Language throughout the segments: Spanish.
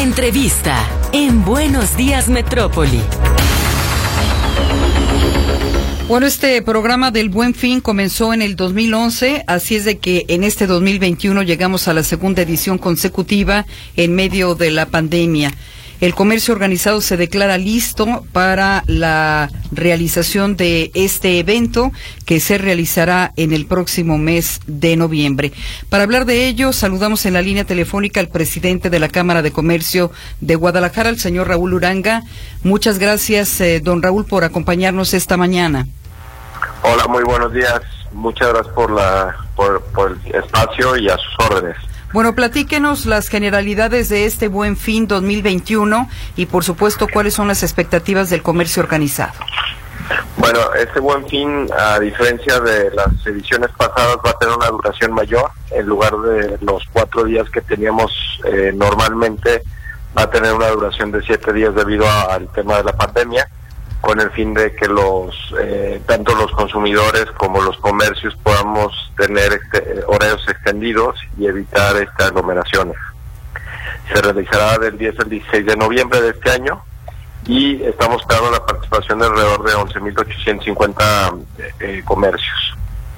Entrevista en Buenos Días Metrópoli. Bueno, este programa del Buen Fin comenzó en el 2011, así es de que en este 2021 llegamos a la segunda edición consecutiva en medio de la pandemia. El comercio organizado se declara listo para la realización de este evento que se realizará en el próximo mes de noviembre. Para hablar de ello, saludamos en la línea telefónica al presidente de la Cámara de Comercio de Guadalajara, el señor Raúl Uranga. Muchas gracias, don Raúl, por acompañarnos esta mañana. Hola, muy buenos días. Muchas gracias por el espacio y a sus órdenes. Bueno, platíquenos las generalidades de este Buen Fin 2021 y, por supuesto, cuáles son las expectativas del comercio organizado. Bueno, este Buen Fin, a diferencia de las ediciones pasadas, va a tener una duración mayor. En lugar de los 4 días que teníamos normalmente, va a tener una duración de 7 días debido al tema de la pandemia, con el fin de que tanto los consumidores como los comercios podamos tener horarios extendidos y evitar aglomeraciones. Se realizará del 10 al 16 de noviembre de este año y estamos esperando la participación de alrededor de 11.850 comercios.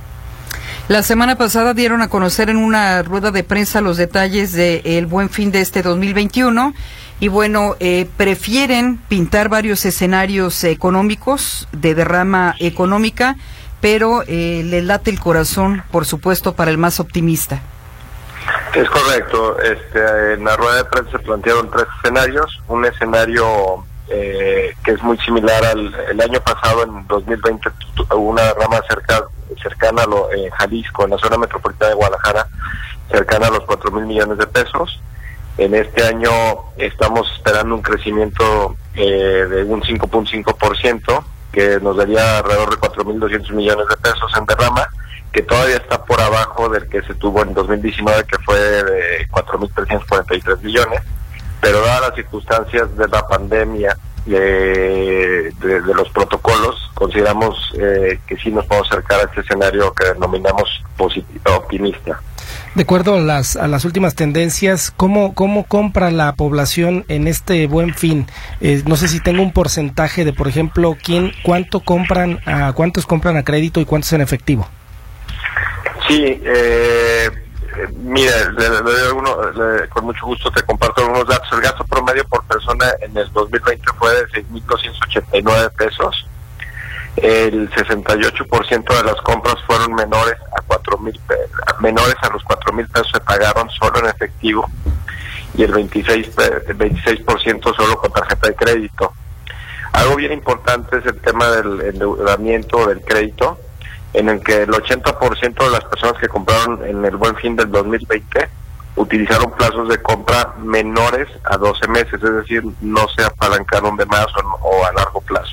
La semana pasada dieron a conocer en una rueda de prensa los detalles del Buen Fin de este 2021 y bueno, prefieren pintar varios escenarios económicos de derrama económica, pero les late el corazón, por supuesto, para el más optimista. Es correcto. En la rueda de prensa se plantearon 3 escenarios. Un escenario que es muy similar al año pasado, en 2020, hubo una derrama cercana en Jalisco, en la zona metropolitana de Guadalajara, cercana a los 4,000 millones de pesos. En este año estamos esperando un crecimiento de un 5.5%, que nos daría alrededor de 4,200 millones de pesos en derrama, que todavía está por abajo del que se tuvo en 2019, que fue de 4,343 millones, pero dadas las circunstancias de la pandemia, de los protocolos, consideramos que sí nos podemos acercar a este escenario que denominamos optimista. De acuerdo a las últimas tendencias, ¿cómo compra la población en este Buen Fin? No sé si tengo un porcentaje de, por ejemplo, cuántos compran a crédito y cuántos en efectivo. Sí, mira, con mucho gusto te comparto algunos datos. El gasto promedio por persona en el 2020 fue de 6,289 pesos. El 68% de las compras fueron menores a los 4,000 pesos, se pagaron solo en efectivo, y el 26% solo con tarjeta de crédito. Algo bien importante es el tema del endeudamiento del crédito, en el que el 80% de las personas que compraron en el Buen Fin del 2020 utilizaron plazos de compra menores a 12 meses, es decir, no se apalancaron de más o a largo plazo.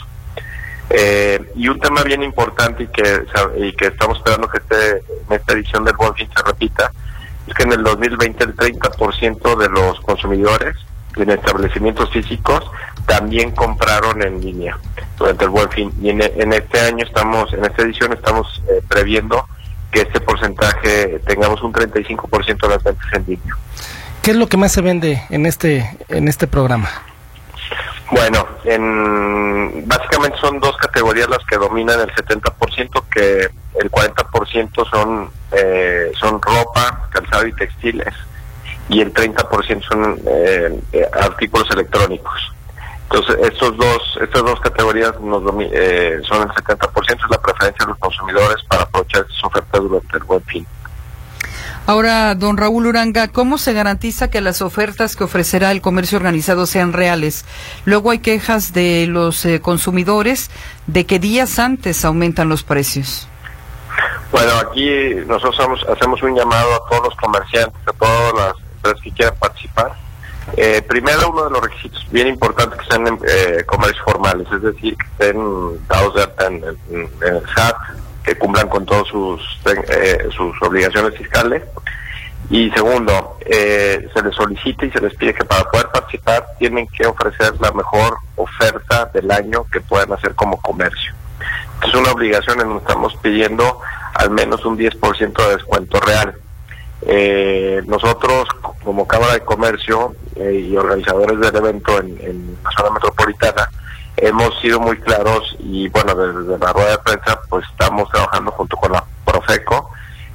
Y un tema bien importante y que estamos esperando que en esta edición del Buen Fin se repita, es que en el 2020 el 30% de los consumidores en establecimientos físicos también compraron en línea durante el Buen Fin, y en este año en esta edición estamos previendo que este porcentaje tengamos un 35% de las ventas en línea. ¿Qué es lo que más se vende en este programa? Bueno, básicamente son 2 categorías las que dominan el 70%, que el 40% son ropa, calzado y textiles, y el 30% son artículos electrónicos. Entonces, estas dos categorías son el 70%, es la preferencia de los consumidores para aprovechar estas ofertas durante el Buen Fin. Ahora, don Raúl Uranga, ¿cómo se garantiza que las ofertas que ofrecerá el comercio organizado sean reales? Luego hay quejas de los consumidores de que días antes aumentan los precios. Bueno, aquí nosotros hacemos un llamado a todos los comerciantes, a todas las empresas que quieran participar. Primero, uno de los requisitos bien importantes que estén en comercios formales, es decir, que estén dados de alta en el SAT, que cumplan con todas sus obligaciones fiscales. Y segundo, se les solicita y se les pide que para poder participar tienen que ofrecer la mejor oferta del año que puedan hacer como comercio. Es una obligación en donde estamos pidiendo al menos un 10% de descuento real. Nosotros, como Cámara de Comercio, y organizadores del evento en la zona metropolitana, hemos sido muy claros y bueno, desde la rueda de prensa pues estamos trabajando junto con la Profeco,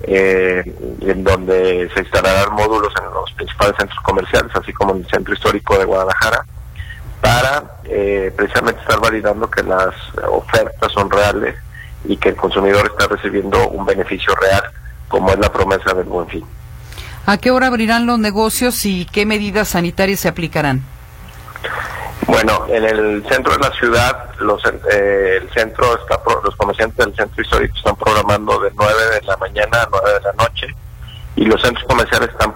en donde se instalarán módulos en los principales centros comerciales, así como en el centro histórico de Guadalajara, para precisamente estar validando que las ofertas son reales y que el consumidor está recibiendo un beneficio real, como es la promesa del Buen Fin. ¿A qué hora abrirán los negocios y qué medidas sanitarias se aplicarán? Bueno, en el centro de la ciudad, los comerciantes del centro histórico están programando de 9 de la mañana a 9 de la noche, y los centros comerciales están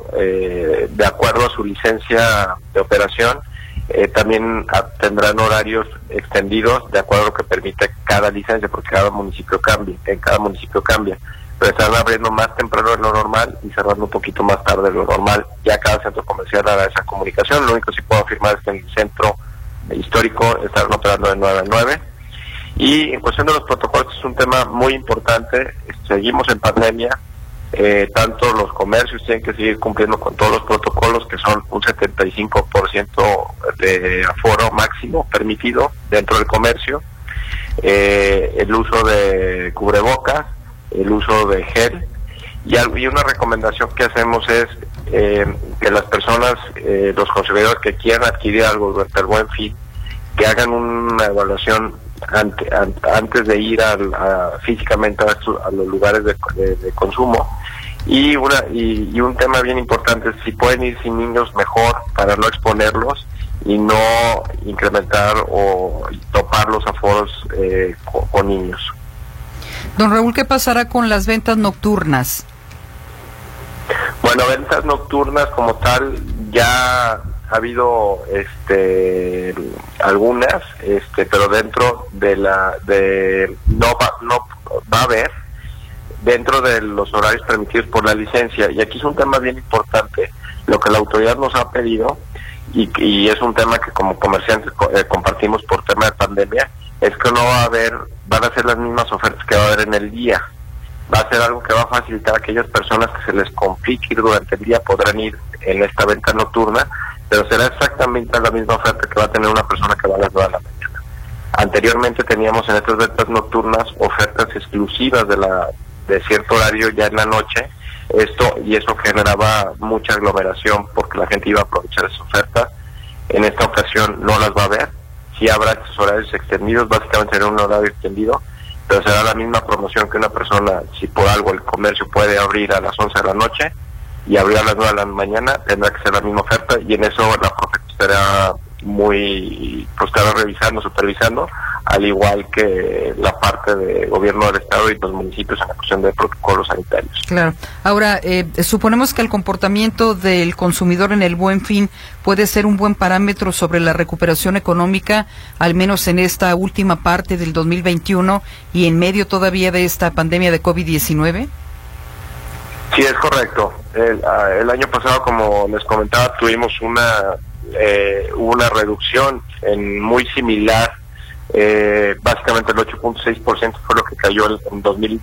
de acuerdo a su licencia de operación, también tendrán horarios extendidos de acuerdo a lo que permite cada licencia, porque cada municipio cambia, pero están abriendo más temprano de lo normal y cerrando un poquito más tarde de lo normal. Ya cada centro comercial hará esa comunicación. Lo único que sí puedo afirmar es que en el centro histórico estarán operando de 9 a 9. Y en cuestión de los protocolos, es un tema muy importante. Seguimos en pandemia. Tanto los comercios tienen que seguir cumpliendo con todos los protocolos, que son un 75% de aforo máximo permitido dentro del comercio, el uso de cubrebocas, el uso de gel, y una recomendación que hacemos es que las personas, los consumidores que quieran adquirir algo durante el Buen Fin, que hagan una evaluación antes de ir físicamente a los lugares de consumo. Y un tema bien importante es si pueden ir sin niños, mejor, para no exponerlos y no incrementar o topar los aforos con niños. Don Raúl, ¿qué pasará con las ventas nocturnas? Bueno, ventas nocturnas como tal ya ha habido algunas, pero dentro no va a haber dentro de los horarios permitidos por la licencia. Y aquí es un tema bien importante, lo que la autoridad nos ha pedido, y es un tema que como comerciantes compartimos por tema de pandemia, es que no van a ser las mismas ofertas que va a haber en el día. Va a ser algo que va a facilitar a aquellas personas que se les complique ir durante el día, podrán ir en esta venta nocturna, pero será exactamente la misma oferta que va a tener una persona que va a las 9 de la mañana. Anteriormente teníamos en estas ventas nocturnas ofertas exclusivas de cierto horario ya en la noche, eso generaba mucha aglomeración porque la gente iba a aprovechar esas ofertas. En esta ocasión no las va a haber. Sí habrá estos horarios extendidos, básicamente será un horario extendido, pero será la misma promoción que una persona, si por algo el comercio puede abrir a las 11 de la noche y abrir a las 9 de la mañana, tendrá que ser la misma oferta, y en eso la Profeco estará estará revisando, supervisando, al igual que la parte de gobierno del estado y los municipios en la cuestión de protocolos sanitarios. Claro. Ahora, suponemos que el comportamiento del consumidor en el Buen Fin puede ser un buen parámetro sobre la recuperación económica, al menos en esta última parte del 2021 y en medio todavía de esta pandemia de COVID-19. Sí, es correcto. El año pasado, como les comentaba, tuvimos una reducción muy similar, básicamente el 8.6% fue lo que cayó en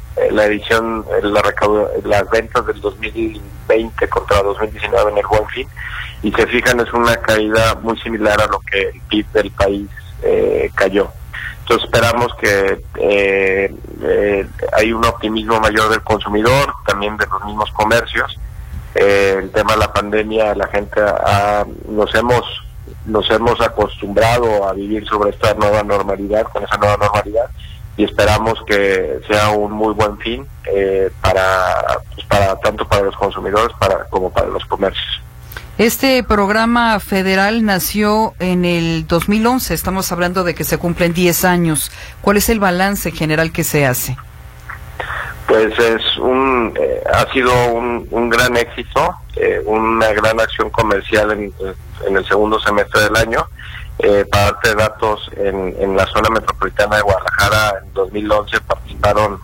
las ventas del 2020 contra 2019 en el Buen Fin, y se fijan, es una caída muy similar a lo que el PIB del país cayó. Entonces esperamos que hay un optimismo mayor del consumidor, también de los mismos comercios. El tema de la pandemia, la gente nos hemos acostumbrado a vivir sobre esta nueva normalidad, con esa nueva normalidad, y esperamos que sea un muy buen fin para tanto para los consumidores como para los comercios. Este programa federal nació en el 2011, estamos hablando de que se cumplen 10 años. ¿Cuál es el balance general que se hace? Pues ha sido un gran éxito, una gran acción comercial en el segundo semestre del año. Para darte datos, en la zona metropolitana de Guadalajara en 2011 participaron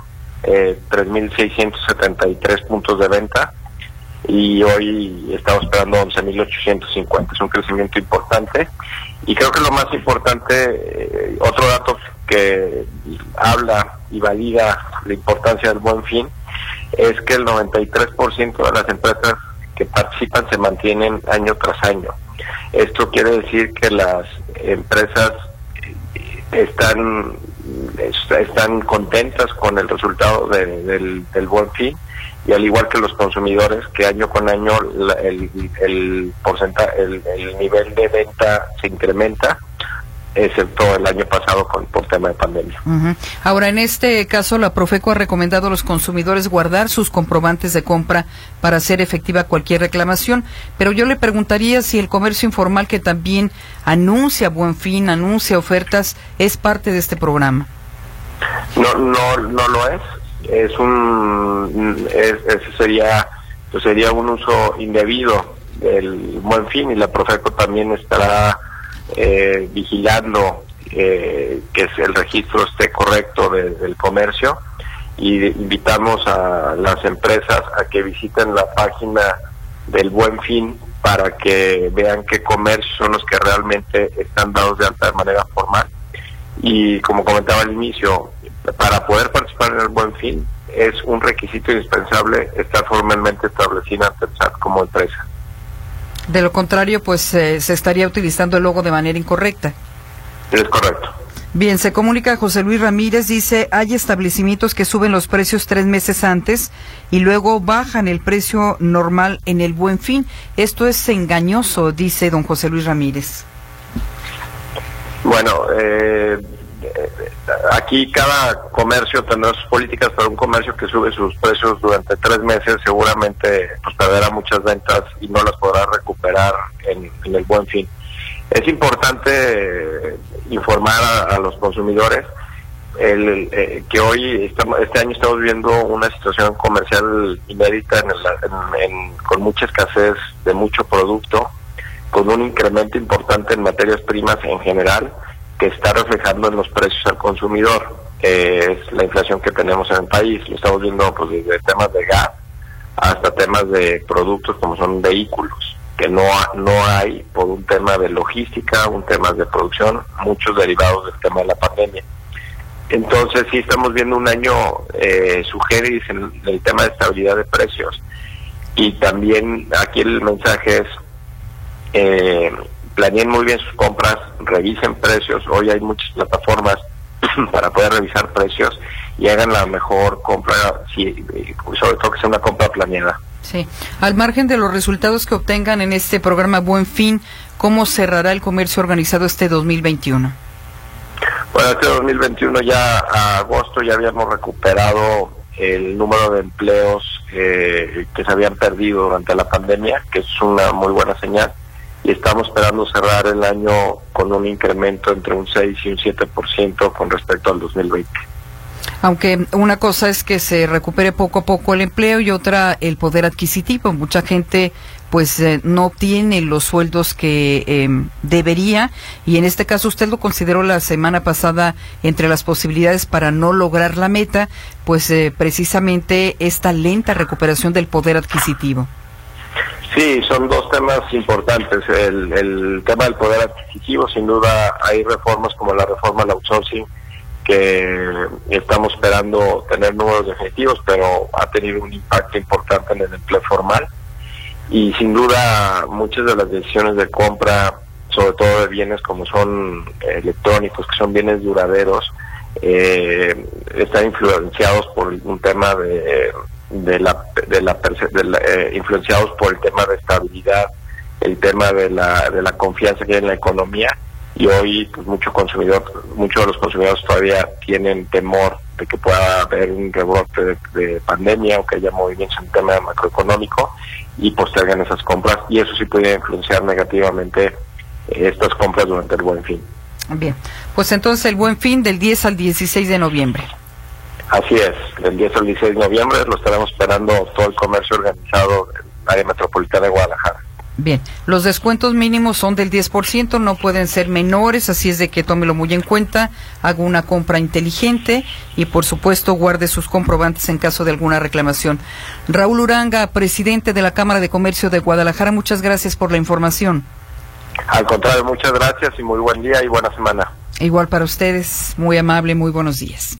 3.673 puntos de venta, y hoy estamos esperando 11.850. Es un crecimiento importante, y creo que lo más importante, otro dato que habla y valida la importancia del Buen Fin, es que el 93% de las empresas que participan se mantienen año tras año. Esto quiere decir que las empresas están contentas con el resultado del Buen Fin, y al igual que los consumidores, que año con año el nivel de venta se incrementa, excepto el año pasado por tema de pandemia. Ahora, en este caso, la Profeco ha recomendado a los consumidores guardar sus comprobantes de compra para hacer efectiva cualquier reclamación, pero yo le preguntaría si el comercio informal, que también anuncia Buen Fin, anuncia ofertas, es parte de este programa. No lo es. Sería un uso indebido del Buen Fin, y la Profeco también estará vigilando que el registro esté correcto del comercio, y invitamos a las empresas a que visiten la página del Buen Fin para que vean qué comercios son los que realmente están dados de alta de manera formal. Y como comentaba al inicio, para poder participar en el Buen Fin es un requisito indispensable estar formalmente establecida ante el SAT como empresa. De lo contrario, pues se estaría utilizando el logo de manera incorrecta. Es correcto. Bien, se comunica José Luis Ramírez, dice, hay establecimientos que suben los precios 3 meses antes y luego bajan el precio normal en el Buen Fin. Esto es engañoso, dice don José Luis Ramírez. Bueno, aquí cada comercio tendrá sus políticas, pero un comercio que sube sus precios durante 3 meses seguramente pues perderá muchas ventas y no las podrá recuperar en el Buen Fin. Es importante informar a los consumidores que hoy este año estamos viendo una situación comercial inédita con mucha escasez de mucho producto, con un incremento importante en materias primas en general, que está reflejando en los precios al consumidor. Es la inflación que tenemos en el país. Lo estamos viendo pues desde temas de gas hasta temas de productos como son vehículos, que no hay por un tema de logística, un tema de producción, muchos derivados del tema de la pandemia. Entonces sí estamos viendo un año sugerido en el tema de estabilidad de precios, y también aquí el mensaje es planeen muy bien sus compras, revisen precios. Hoy hay muchas plataformas para poder revisar precios y hagan la mejor compra, sobre todo que sea una compra planeada. Sí. Al margen de los resultados que obtengan en este programa Buen Fin, ¿cómo cerrará el comercio organizado este 2021? Bueno, este 2021 ya a agosto ya habíamos recuperado el número de empleos que se habían perdido durante la pandemia, que es una muy buena señal. Y estamos esperando cerrar el año con un incremento entre un 6 y un 7% con respecto al 2020. Aunque una cosa es que se recupere poco a poco el empleo y otra el poder adquisitivo. Mucha gente pues no obtiene los sueldos que debería, y en este caso usted lo consideró la semana pasada entre las posibilidades para no lograr la meta, pues precisamente esta lenta recuperación del poder adquisitivo. Sí, son dos temas importantes. El tema del poder adquisitivo, sin duda hay reformas como la reforma al outsourcing, que estamos esperando tener números definitivos, pero ha tenido un impacto importante en el empleo formal. Y sin duda muchas de las decisiones de compra, sobre todo de bienes como son electrónicos, que son bienes duraderos, están influenciados por un tema influenciados por el tema de estabilidad, el tema de la confianza que hay en la economía. Y hoy pues muchos de los consumidores todavía tienen temor de que pueda haber un rebrote de pandemia, o que haya movimientos en el tema macroeconómico, y postergan esas compras, y eso sí puede influenciar negativamente estas compras durante el Buen Fin. Bien, pues entonces el Buen Fin del 10 al 16 de noviembre. Así es, del 10 al 16 de noviembre lo estaremos esperando todo el comercio organizado en el área metropolitana de Guadalajara. Bien, los descuentos mínimos son del 10%, no pueden ser menores, así es de que tómelo muy en cuenta, haga una compra inteligente y por supuesto guarde sus comprobantes en caso de alguna reclamación. Raúl Uranga, presidente de la Cámara de Comercio de Guadalajara, muchas gracias por la información. Al contrario, muchas gracias y muy buen día y buena semana. Igual para ustedes, muy amable, muy buenos días.